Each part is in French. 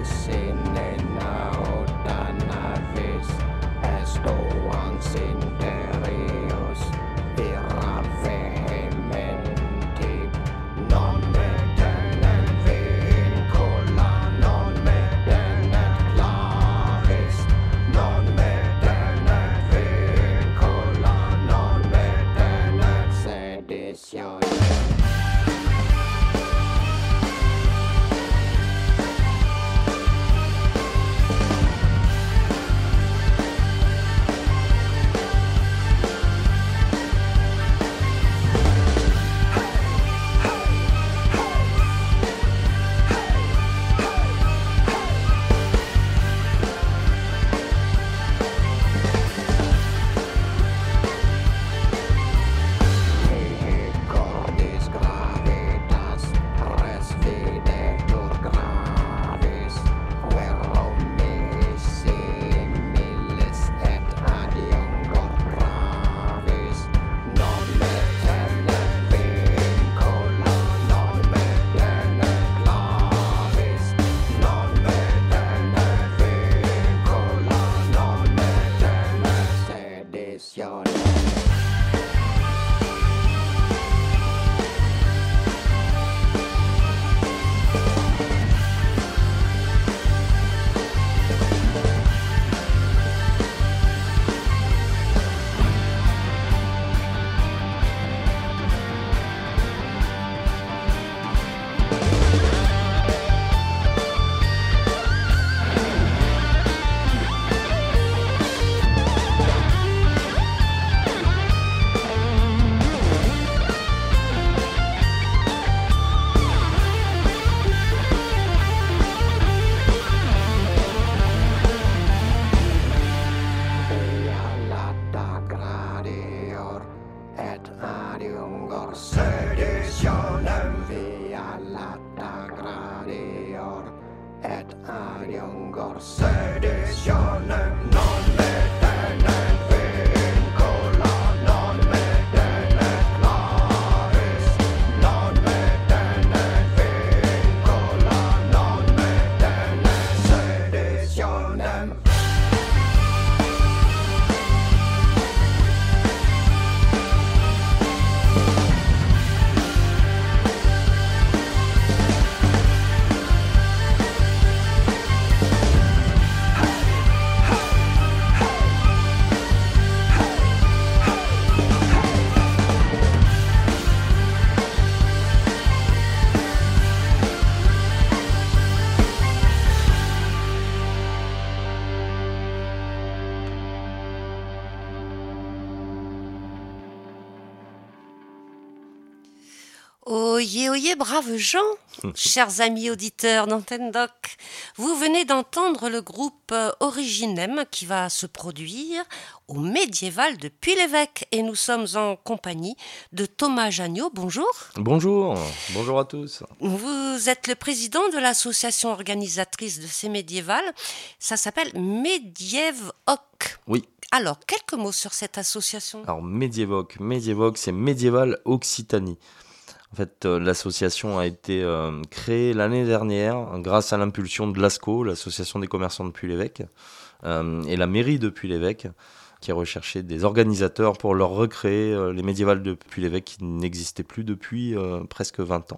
Oyez, oyez, braves gens, chers amis auditeurs d'Antenne Doc. Vous venez d'entendre le groupe Originem qui va se produire au Médiéval de Puy-l'Évêque. Et nous sommes en compagnie de Thomas Jagneau. Bonjour. Bonjour, bonjour à tous. Vous êtes le président de l'association organisatrice de ces médiévals. Ça s'appelle Médiévoc. Oui. Alors, quelques mots sur cette association. Alors, Médiévoc, c'est Médiéval Occitanie. En fait, l'association a été créée l'année dernière grâce à l'impulsion de l'ASCO, l'association des commerçants de Puy-l'Évêque, et la mairie de Puy-l'Évêque, qui recherchait des organisateurs pour leur recréer les médiévals de Puy-l'Évêque qui n'existaient plus depuis presque 20 ans.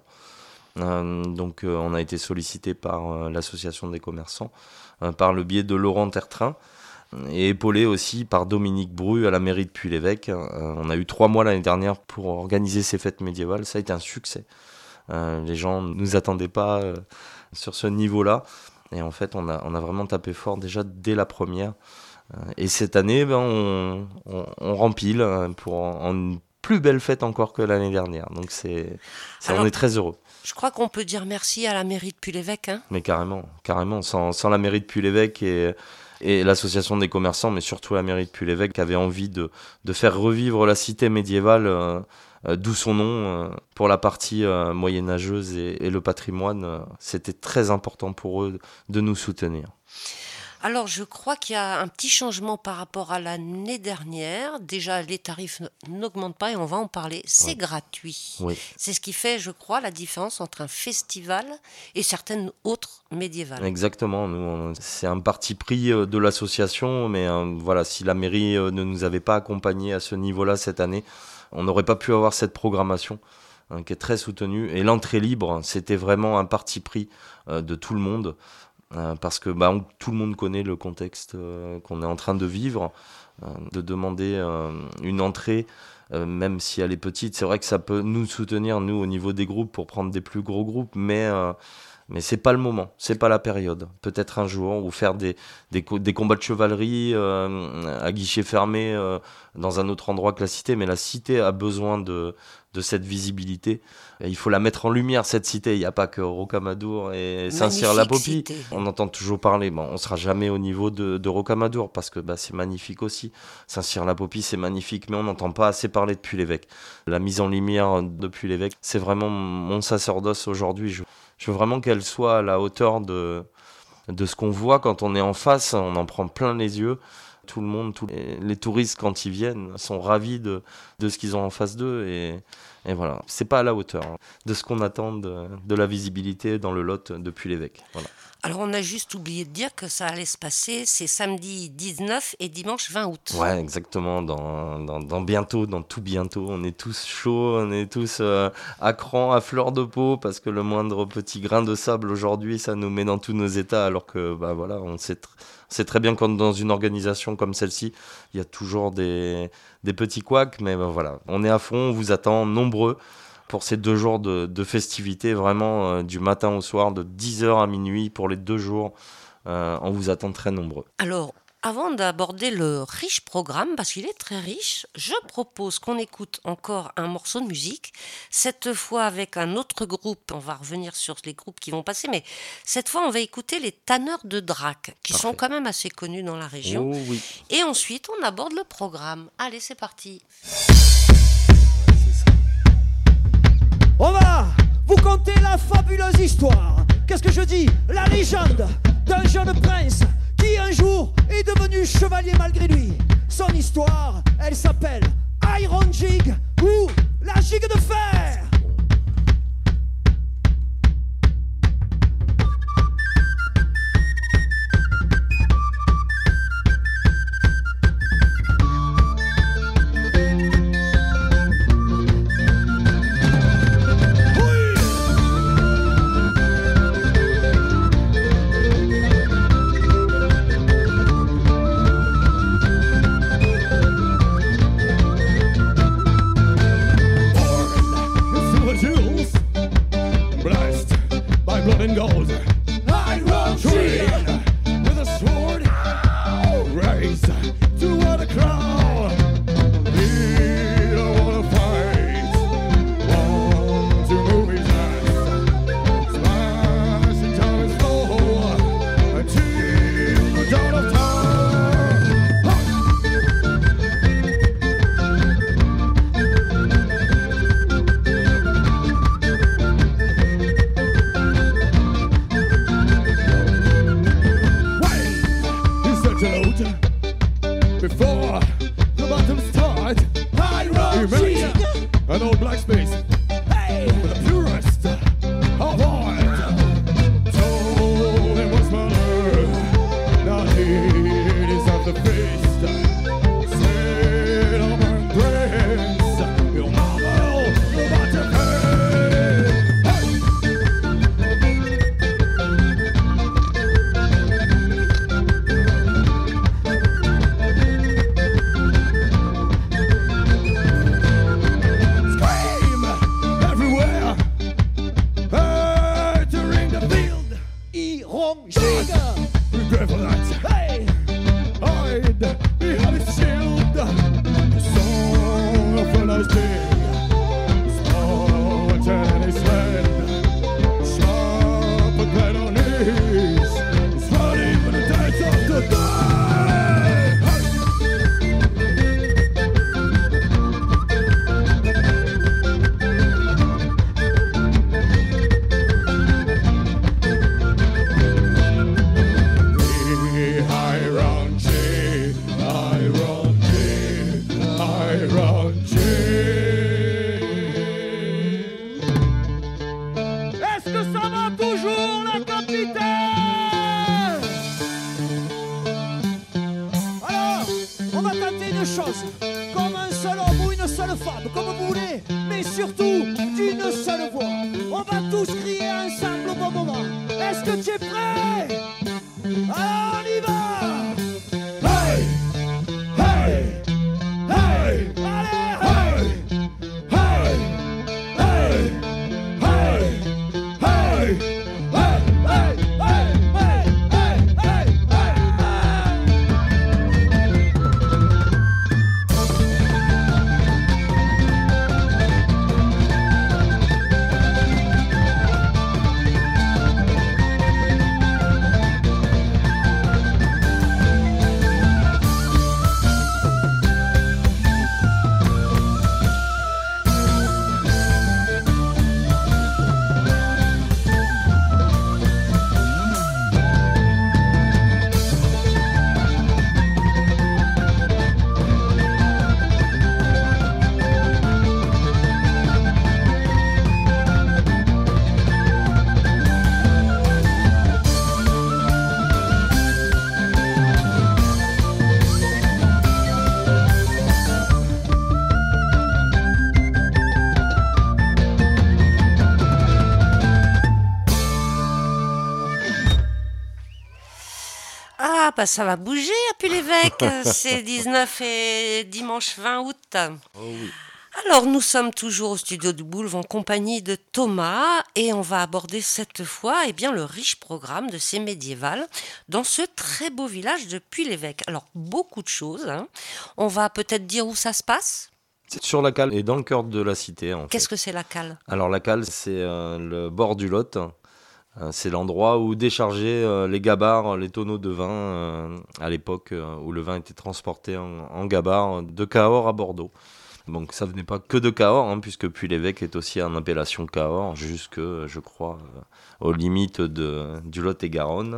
Donc, on a été sollicité par l'association des commerçants, par le biais de Laurent Tertrain, et épaulé aussi par Dominique Bru à la mairie de Puy-l'Évêque. On a eu 3 mois l'année dernière pour organiser ces fêtes médiévales. Ça a été un succès. Les gens ne nous attendaient pas sur ce niveau-là. Et en fait, on a vraiment tapé fort déjà dès la première. Et cette année, on rempile pour une plus belle fête encore que l'année dernière. Donc on est très heureux. Je crois qu'on peut dire merci à la mairie de Puy-l'Évêque. Hein. Mais carrément. Sans la mairie de Puy-l'Évêque et l'association des commerçants, mais surtout la mairie de Puy-l'Évêque, qui avait envie de faire revivre la cité médiévale, d'où son nom, pour la partie moyenâgeuse et le patrimoine. C'était très important pour eux de nous soutenir. Alors, je crois qu'il y a un petit changement par rapport à l'année dernière. Déjà, les tarifs n'augmentent pas et on va en parler. C'est Ouais. gratuit. Oui, C'est ce qui fait, je crois, la différence entre un festival et certaines autres médiévales. exactement. C'est un parti pris de l'association, mais voilà, si la mairie ne nous avait pas accompagnés à ce niveau-là cette année, on n'aurait pas pu avoir cette programmation qui est très soutenue. Et l'entrée libre, c'était vraiment un parti pris de tout le monde. Parce que tout le monde connaît le contexte qu'on est en train de vivre, de demander une entrée, même si elle est petite. C'est vrai que ça peut nous soutenir, nous, au niveau des groupes, pour prendre des plus gros groupes, mais c'est pas le moment, c'est pas la période. Peut-être un jour, ou faire des combats de chevalerie à guichet fermé dans un autre endroit que la cité, mais la cité a besoin de cette visibilité. Et il faut la mettre en lumière, cette cité. Il n'y a pas que Rocamadour et Saint-Cyr-la-Popie. Cité. On entend toujours parler. Bon, on ne sera jamais au niveau de Rocamadour parce que c'est magnifique aussi. Saint-Cyr-la-Popie, c'est magnifique, mais on n'entend pas assez parler de Puy-l'Évêque. La mise en lumière de Puy-l'Évêque, c'est vraiment mon sacerdoce aujourd'hui. Je veux vraiment qu'elle soit à la hauteur de ce qu'on voit quand on est en face. On en prend plein les yeux. Tout le monde, tous les touristes, quand ils viennent, sont ravis de ce qu'ils ont en face d'eux. Et voilà, c'est pas à la hauteur de ce qu'on attend de la visibilité dans le Lot depuis l'évêque. Voilà. Alors, on a juste oublié de dire que ça allait se passer, c'est samedi 19 et dimanche 20 août. Ouais, exactement, dans bientôt, dans tout bientôt. On est tous chauds, on est tous à cran, à fleur de peau, parce que le moindre petit grain de sable aujourd'hui, ça nous met dans tous nos états, alors que, voilà, on sait très bien quand dans une organisation comme celle-ci, il y a toujours des petits couacs, mais voilà, on est à fond, on vous attend nombreux pour ces 2 jours de festivités, vraiment du matin au soir, de 10h à minuit pour les 2 jours. On vous attend très nombreux. Alors, avant d'aborder le riche programme, parce qu'il est très riche, je propose qu'on écoute encore un morceau de musique, cette fois avec un autre groupe. On va revenir sur les groupes qui vont passer, mais cette fois on va écouter les Tanneurs de Drac, qui Parfait. sont quand même assez connus dans la région. Oh oui. Et ensuite on aborde le programme. Allez, c'est parti. On va vous conter la fabuleuse histoire. Qu'est-ce que je dis? La légende d'un jeune prince qui un jour est devenu chevalier malgré lui. Son histoire, elle s'appelle Iron Jig ou la gigue de fer. Ah, bah ça va bouger à Puy-l'Évêque. C'est 19 et dimanche 20 août. Oh oui. Alors, nous sommes toujours au studio de Boulevard en compagnie de Thomas et on va aborder cette fois le riche programme de ces médiévales dans ce très beau village de Puy-l'Évêque. Alors, beaucoup de choses. On va peut-être dire où ça se passe. C'est sur la cale et dans le cœur de la cité. Qu'est-ce que c'est la cale ? Alors la cale, c'est le bord du Lot. C'est l'endroit où déchargeaient les gabarres, les tonneaux de vin à l'époque où le vin était transporté en gabarre de Cahors à Bordeaux. Donc ça venait pas que de Cahors, puisque Puy-l'Évêque est aussi en appellation Cahors, jusque, je crois, aux limites du Lot et Garonne.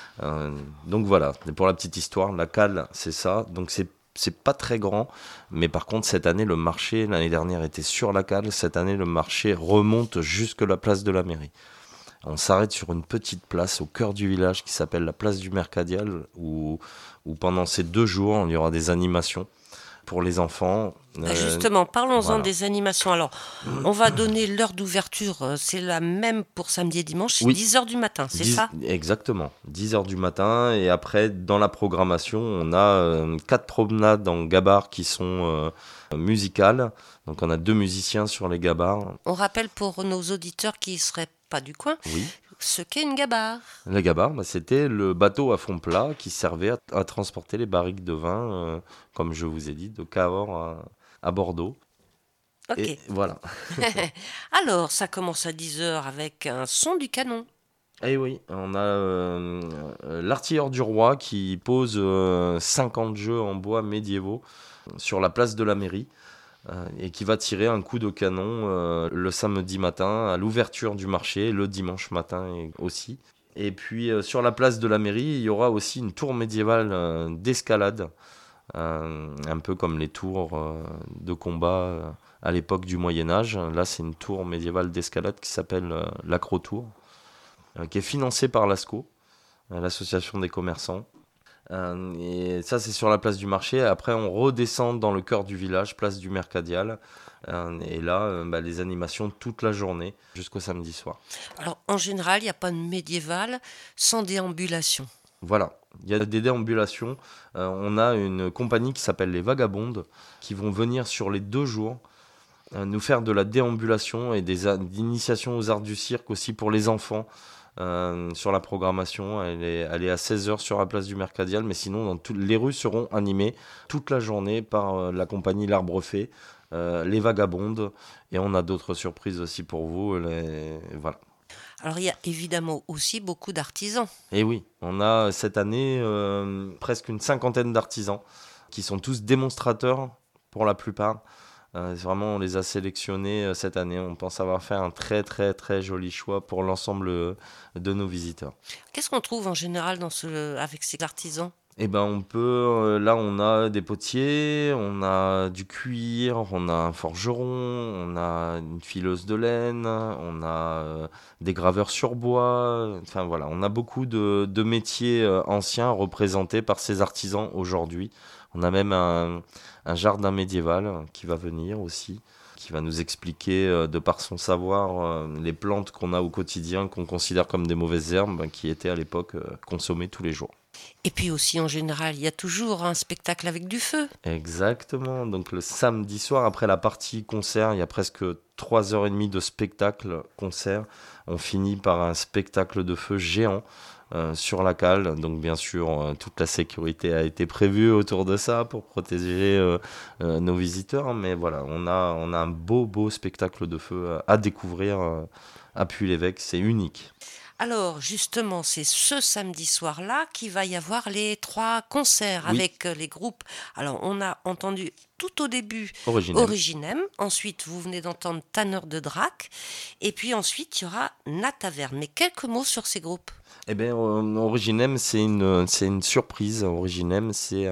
Donc voilà, et pour la petite histoire, la cale, c'est ça. Donc c'est pas très grand, mais par contre cette année, le marché, l'année dernière était sur la cale, cette année le marché remonte jusque la place de la mairie. On s'arrête sur une petite place au cœur du village qui s'appelle la place du Mercadial, où pendant ces 2 jours, il y aura des animations pour les enfants. Justement, parlons-en voilà. des animations. Alors, on va donner l'heure d'ouverture, c'est la même pour samedi et dimanche, c'est Oui. 10h du matin, c'est ça ? Exactement, 10h du matin. Et après, dans la programmation, on a 4 promenades en gabarre qui sont musicales. Donc on a 2 musiciens sur les gabarres. On rappelle pour nos auditeurs qui ne seraient pas du coin, Oui. ce qu'est une gabarre. La gabarre, c'était le bateau à fond plat qui servait à transporter les barriques de vin, comme je vous ai dit, de Cahors à Bordeaux. Ok. Et voilà. Alors, ça commence à 10h avec un son du canon. Eh oui, on a l'artilleur du roi qui pose 50 jeux en bois médiévaux sur la place de la mairie et qui va tirer un coup de canon le samedi matin à l'ouverture du marché, le dimanche matin aussi. Et puis sur la place de la mairie, il y aura aussi une tour médiévale d'escalade, un peu comme les tours de combat à l'époque du Moyen-Âge. Là, c'est une tour médiévale d'escalade qui s'appelle l'Acrotour, qui est financée par l'ASCO, l'association des commerçants. Et ça, c'est sur la place du marché. Après, on redescend dans le cœur du village, place du Mercadial. Et là, les animations toute la journée jusqu'au samedi soir. Alors, en général, il n'y a pas de médiéval sans déambulation. Voilà, il y a des déambulations. On a une compagnie qui s'appelle les Vagabondes qui vont venir sur les 2 jours nous faire de la déambulation et des initiations aux arts du cirque aussi pour les enfants. Sur la programmation, elle est à 16h sur la place du Mercadial, mais sinon les rues seront animées toute la journée par la compagnie L'Arbre Fait, les Vagabondes, et on a d'autres surprises aussi pour vous. Voilà. Alors, il y a évidemment aussi beaucoup d'artisans. Et oui, on a cette année presque une 50aine d'artisans qui sont tous démonstrateurs pour la plupart. Vraiment, on les a sélectionnés cette année. On pense avoir fait un très très très joli choix pour l'ensemble de nos visiteurs. Qu'est-ce qu'on trouve en général avec ces artisans ? Eh ben, on peut. Là, on a des potiers, on a du cuir, on a un forgeron, on a une fileuse de laine, on a des graveurs sur bois. Enfin voilà, on a beaucoup de métiers anciens représentés par ces artisans aujourd'hui. On a même un jardin médiéval qui va venir aussi, qui va nous expliquer de par son savoir les plantes qu'on a au quotidien, qu'on considère comme des mauvaises herbes, qui étaient à l'époque consommées tous les jours. Et puis aussi, en général, il y a toujours un spectacle avec du feu. Exactement. Donc le samedi soir, après la partie concert, il y a presque 3h30 de spectacle-concert. On finit par un spectacle de feu géant sur la cale. Donc bien sûr, toute la sécurité a été prévue autour de ça pour protéger nos visiteurs. Mais voilà, on a un beau spectacle de feu à découvrir à Puy-l'Évêque. C'est unique. Alors, justement, c'est ce samedi soir-là qu'il va y avoir les 3 concerts avec les groupes. Alors, on a entendu tout au début Originem. Ensuite, vous venez d'entendre Tanneur de Drac. Et puis ensuite, il y aura Nataverne. Mais quelques mots sur ces groupes. Eh bien, Originem, c'est une surprise. Originem, c'est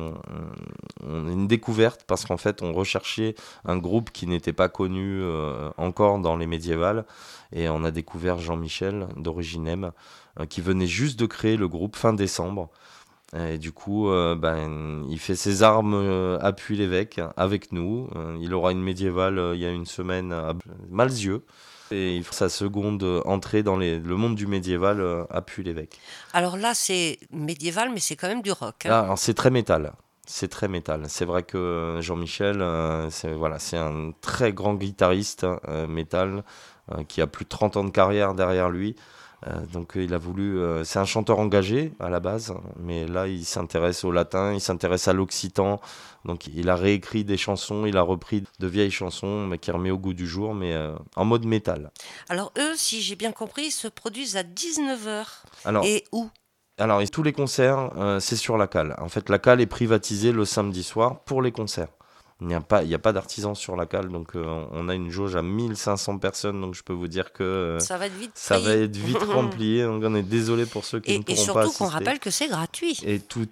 une découverte parce qu'en fait, on recherchait un groupe qui n'était pas connu encore dans les médiévales. Et on a découvert Jean-Michel d'Originem qui venait juste de créer le groupe fin décembre. Et du coup, il fait ses armes à Puy-l'Évêque avec nous. Il aura une médiévale il y a une semaine à Malzieu. Et il faut sa seconde entrée dans le monde du médiéval à Puy-l'Évêque. Alors là, c'est médiéval, mais c'est quand même du rock. Hein. Ah, alors c'est très métal. C'est très métal. C'est vrai que Jean-Michel, c'est un très grand guitariste métal qui a plus de 30 ans de carrière derrière lui. Donc il a voulu... c'est un chanteur engagé à la base, mais là il s'intéresse au latin, il s'intéresse à l'occitan. Donc il a réécrit des chansons, il a repris de vieilles chansons, mais qui remet au goût du jour, mais en mode métal. Alors eux, si j'ai bien compris, ils se produisent à 19h. Alors, Et où ? alors tous les concerts, c'est sur la cale. En fait, la cale est privatisée le samedi soir pour les concerts. Il n'y a pas d'artisans sur la cale, donc on a une jauge à 1500 personnes, donc je peux vous dire que ça va être vite ça va être vite rempli, donc on est désolé pour ceux qui ne pourront pas assister. Et surtout qu'on rappelle que c'est gratuit. Et tout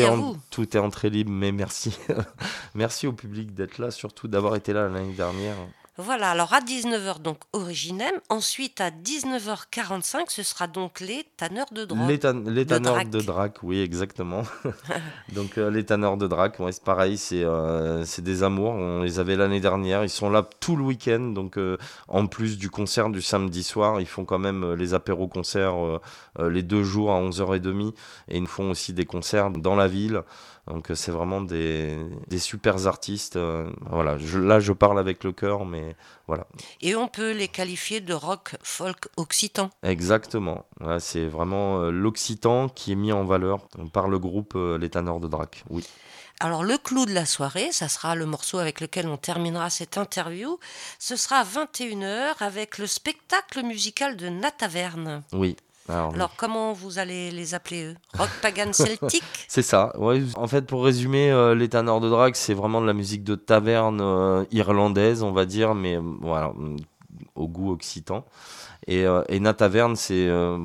est entrée libre, mais merci. Merci au public d'être là, surtout d'avoir été là l'année dernière. Voilà, alors à 19h, donc Originem. Ensuite, à 19h45, ce sera donc les Tanneurs de Drac. Les Tanneurs de Drac, oui, exactement. Donc les Tanneurs de Drac, ouais, c'est pareil, c'est des amours. On les avait l'année dernière. Ils sont là tout le week-end. Donc en plus du concert du samedi soir, ils font quand même les apéros-concerts les 2 jours à 11h30. Et ils font aussi des concerts dans la ville. Donc c'est vraiment des super artistes. Voilà, là je parle avec le cœur, mais voilà. Et on peut les qualifier de rock folk occitan. Exactement. Ouais, c'est vraiment l'occitan qui est mis en valeur par le groupe Les Tanneurs de Drac. Oui. Alors le clou de la soirée, ça sera le morceau avec lequel on terminera cette interview. Ce sera à 21h avec le spectacle musical de Nataverne. Oui. Alors, comment vous allez les appeler, eux ? Rock pagan celtique ? C'est ça, ouais. En fait, pour résumer, les Tanneurs de Drac, c'est vraiment de la musique de taverne irlandaise, on va dire, mais voilà, au goût occitan. Et Nataverne, c'est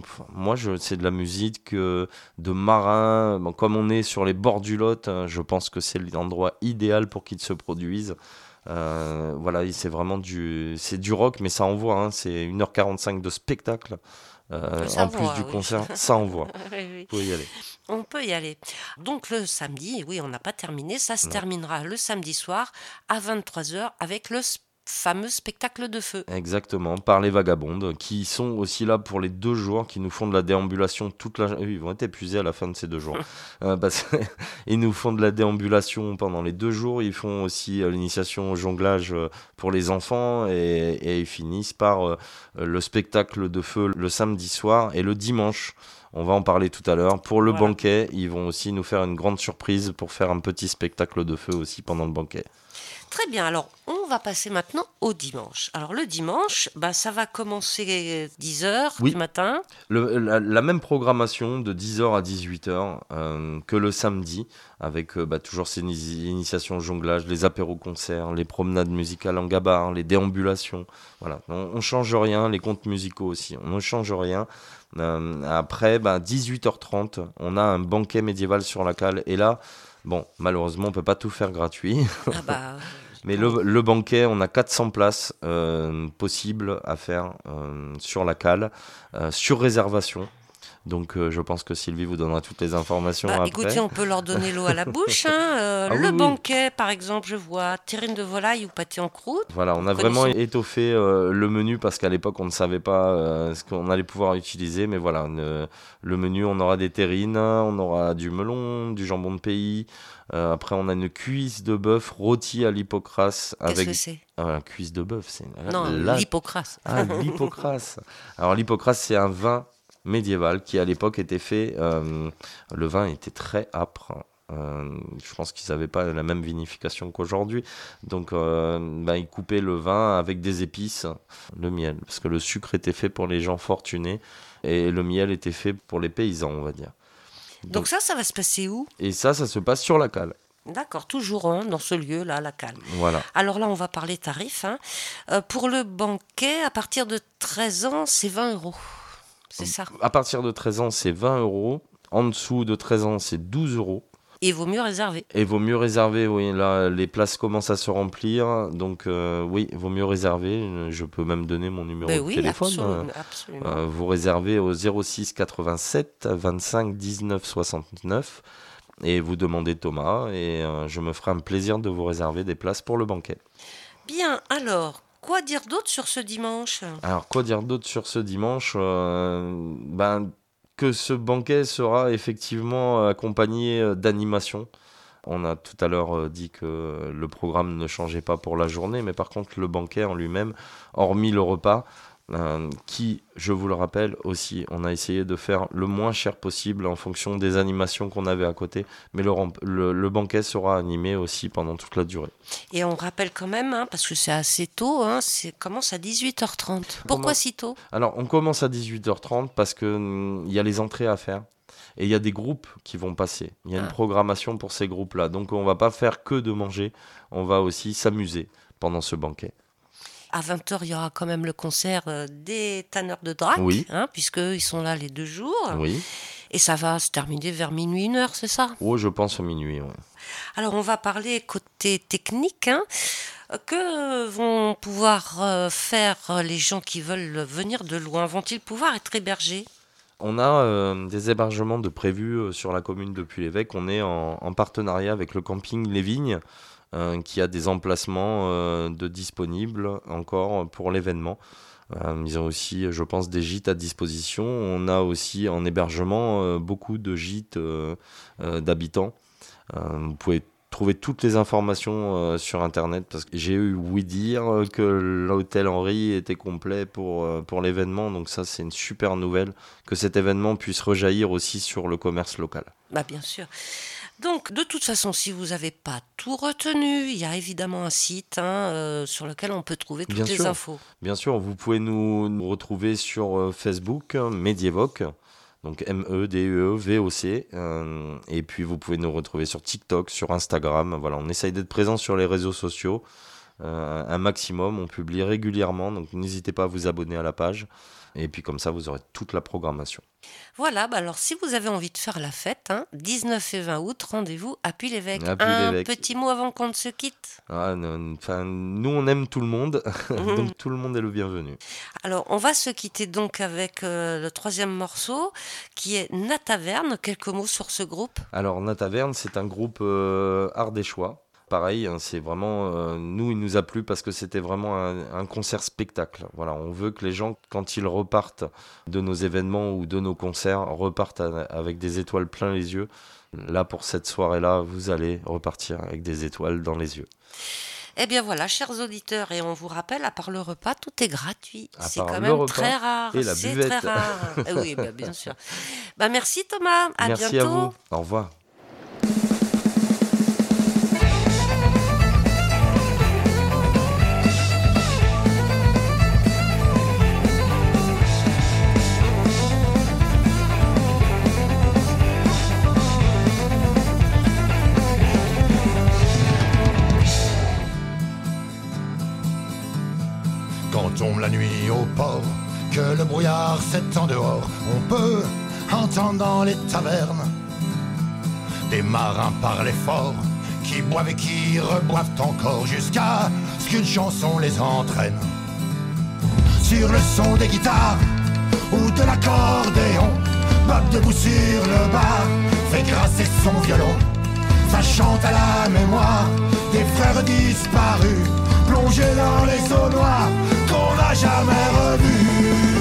de la musique de marin. Bon, comme on est sur les bords du Lot, je pense que c'est l'endroit idéal pour qu'ils se produisent. Voilà, c'est vraiment du rock, mais ça envoie, hein, c'est 1h45 de spectacle. En plus du concert, ça envoie. Oui. Vous pouvez y aller. On peut y aller. Donc le samedi, oui, on n'a pas terminé, ça se terminera le samedi soir à 23h avec le fameux spectacle de feu. Exactement, par les Vagabondes, qui sont aussi là pour les 2 jours, qui nous font de la déambulation toute la... Ils vont être épuisés à la fin de ces 2 jours. Parce qu'ils nous font de la déambulation pendant les 2 jours, ils font aussi l'initiation au jonglage pour les enfants, et ils finissent par le spectacle de feu le samedi soir et le dimanche. On va en parler tout à l'heure. Pour le banquet, ils vont aussi nous faire une grande surprise pour faire un petit spectacle de feu aussi pendant le banquet. Très bien, alors on va passer maintenant au dimanche. Alors le dimanche, ça va commencer 10h du matin. La même programmation de 10h à 18h que le samedi, avec toujours ces initiations au jonglage, les apéros-concerts, les promenades musicales en gabar, les déambulations. Voilà, on ne change rien, les contes musicaux aussi, on ne change rien. Après, 18h30, on a un banquet médiéval sur la cale, et là... Bon, malheureusement, on ne peut pas tout faire gratuit. Mais le banquet, on a 400 places possibles à faire sur la cale, sur réservation. Donc je pense que Sylvie vous donnera toutes les informations après. Écoutez, on peut leur donner l'eau à la bouche. Banquet, par exemple, je vois terrine de volaille ou pâté en croûte. Voilà, on a vraiment étoffé le menu parce qu'à l'époque, on ne savait pas ce qu'on allait pouvoir utiliser. Mais voilà, le menu, on aura des terrines, on aura du melon, du jambon de pays. Après, on a une cuisse de bœuf rôtie à l'hypocrase. Qu'est-ce que c'est ? Cuisse de bœuf, c'est... Non, l'hypocrase. Ah, l'hypocrase. Alors, l'hypocrase, c'est un vin médiéval qui à l'époque était fait, le vin était très âpre, je pense qu'ils n'avaient pas la même vinification qu'aujourd'hui, donc ils coupaient le vin avec des épices, le miel, parce que le sucre était fait pour les gens fortunés et le miel était fait pour les paysans, on va dire. Donc ça va se passer où ? Et ça se passe sur la cale. D'accord, toujours dans ce lieu-là, la cale. Voilà. Alors là, on va parler tarifs. Pour le banquet, à partir de 13 ans, c'est 20 €. C'est ça. À partir de 13 ans, c'est 20 €. En dessous de 13 ans, c'est 12 €. Et il vaut mieux réserver. Oui. Là, les places commencent à se remplir. Donc, oui, il vaut mieux réserver. Je peux même donner mon numéro de téléphone. Absolument. Vous réservez au 06 87 25 19 69 et vous demandez Thomas. Et je me ferai un plaisir de vous réserver des places pour le banquet. Bien, alors... quoi dire d'autre sur ce dimanche ? Alors, quoi dire d'autre sur ce dimanche ? Que ce banquet sera effectivement accompagné d'animation. On a tout à l'heure dit que le programme ne changeait pas pour la journée, mais par contre le banquet en lui-même, hormis le repas, qui, je vous le rappelle aussi, on a essayé de faire le moins cher possible en fonction des animations qu'on avait à côté, mais le banquet sera animé aussi pendant toute la durée. Et on rappelle quand même, parce que c'est assez tôt, ça commence à 18h30. Pourquoi si tôt ? Alors on commence à 18h30 parce qu'il y a les entrées à faire. Et il y a des groupes qui vont passer. Il y a une programmation pour ces groupes-là. Donc on ne va pas faire que de manger, on va aussi s'amuser pendant ce banquet. À 20h, il y aura quand même le concert des Tanneurs de Drac, oui. Puisqu'ils sont là les 2 jours. Oui. Et ça va se terminer vers minuit, 1h, c'est ça ? Oh, je pense à minuit, oui. Alors on va parler côté technique. Que vont pouvoir faire les gens qui veulent venir de loin ? Vont-ils pouvoir être hébergés ? On a des hébergements de prévus sur la commune de Puy-l'Évêque. On est en partenariat avec le camping Les Vignes, qui a des emplacements de disponibles encore pour l'événement. Ils ont aussi, je pense, des gîtes à disposition. On a aussi en hébergement beaucoup de gîtes d'habitants. Vous pouvez trouver toutes les informations sur internet parce que j'ai eu ouï dire que l'hôtel Henri était complet pour l'événement, donc ça c'est une super nouvelle que cet événement puisse rejaillir aussi sur le commerce local. Bien sûr. Donc de toute façon, si vous n'avez pas tout retenu, il y a évidemment un site sur lequel on peut trouver toutes les infos. Bien sûr, vous pouvez nous retrouver sur Facebook, Medievoc. Donc MEDEVOC, et puis vous pouvez nous retrouver sur TikTok, sur Instagram. Voilà, on essaye d'être présent sur les réseaux sociaux un maximum, on publie régulièrement, donc n'hésitez pas à vous abonner à la page, et puis comme ça vous aurez toute la programmation. Voilà, alors si vous avez envie de faire la fête, 19 et 20 août, rendez-vous à Puy-l'Évêque. Un petit mot avant qu'on ne se quitte. Nous on aime tout le monde, donc tout le monde est le bienvenu. Alors on va se quitter donc avec le 3e morceau qui est Nataverne. Quelques mots sur ce groupe. Alors Nataverne, c'est un groupe ardéchois. Pareil, c'est vraiment, nous il nous a plu parce que c'était vraiment un concert spectacle. Voilà, on veut que les gens, quand ils repartent de nos événements ou de nos concerts, repartent avec des étoiles plein les yeux. Là, pour cette soirée-là, vous allez repartir avec des étoiles dans les yeux. Eh bien voilà, chers auditeurs, et on vous rappelle, à part le repas, tout est gratuit. C'est quand même très rare. Et la buvette. Très rare. Oui, bien sûr. Merci Thomas, à bientôt. Merci à vous, au revoir. Tombe la nuit au port, que le brouillard s'étend dehors, on peut entendre dans les tavernes des marins parler fort, qui boivent et qui reboivent encore jusqu'à ce qu'une chanson les entraîne. Sur le son des guitares ou de l'accordéon, Bob debout sur le bar fait grasser son violon. Ça chante à la mémoire des frères disparus, plongés dans les eaux noires qu'on n'a jamais revus.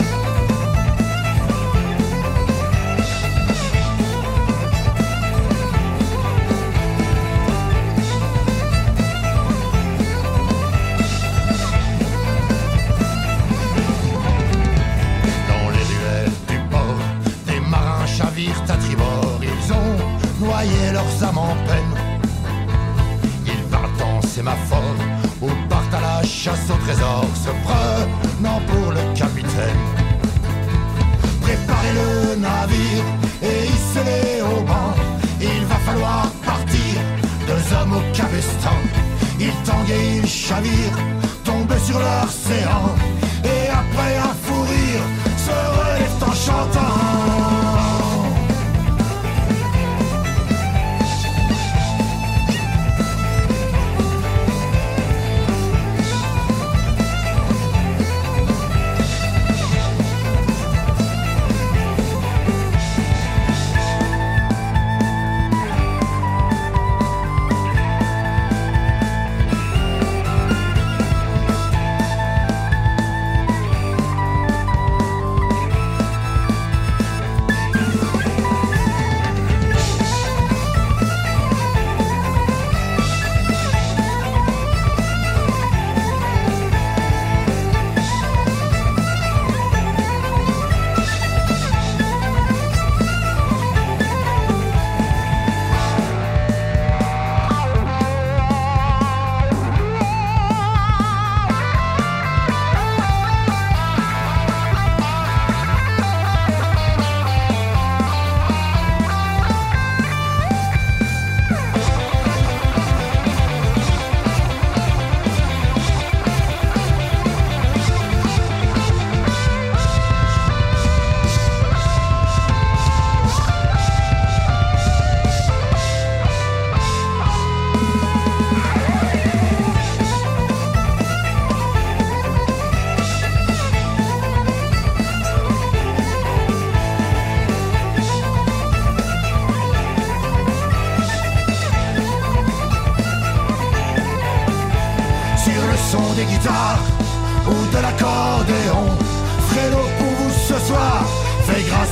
Dans les ruelles du port, des marins chavirent à tribord. Ils ont noyé leurs âmes en peine. Ils partent en sémaphore ou partent à la chasse au trésor, se prenant pour le capitaine. Préparez le navire et hissez-les au banc. Il va falloir partir, 2 hommes au cabestan. Ils tanguent et ils chavirent, tombent sur leur séant. Et après un fou rire, se relèvent en chantant.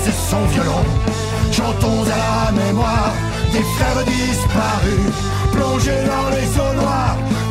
et son violon. Chantons à la mémoire des frères disparus, plongés dans les eaux noires